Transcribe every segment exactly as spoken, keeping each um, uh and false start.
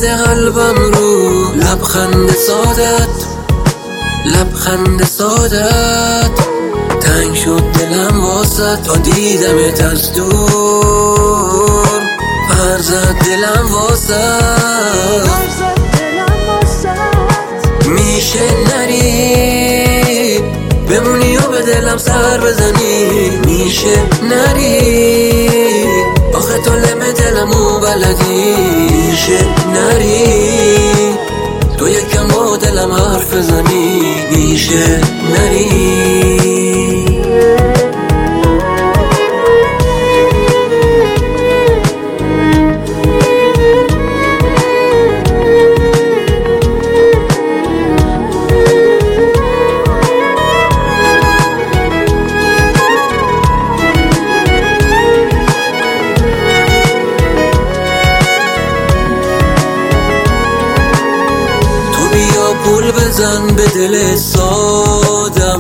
اومده قلبم رو لبخند سادت، لبخند سادت. تنگ شد دلم واسه تا دیدمت از دور، پر زد دلم واسه. میشه نری بمونی و به دلم سر بزنی، میشه نری آخه تو لم دلمو بلدی، میشه نری تو یکم با دلم حرف بزنی، میشه نری. پول بزن به دل سادم،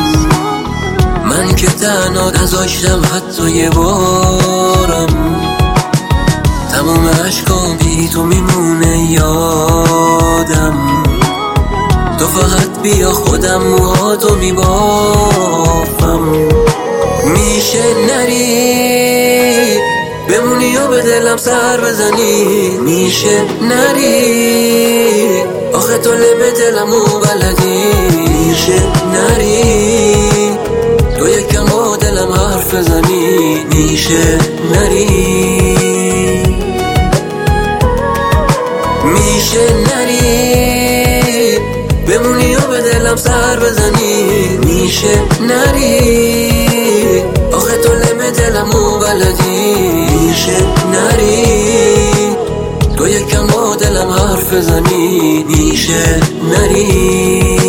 من که تنها نذاشتم حتی یه بارم. تمام عشقام بی تو میمونه یادم، تو فقط بیا خودم موهاتو میبافم. میشه نری بمونی و به دلم سر بزنی، میشه نری آخه تو لب دلمو بلدی، میشه نری تو یکم با دلم حرف بزنی، میشه نری. میشه نری بمونی و به دلم سر بزنی، میشه نری آخه تو لب دلمو بلدی، میشه نری تو یکم با دلم حرف بزنی، میشه نری.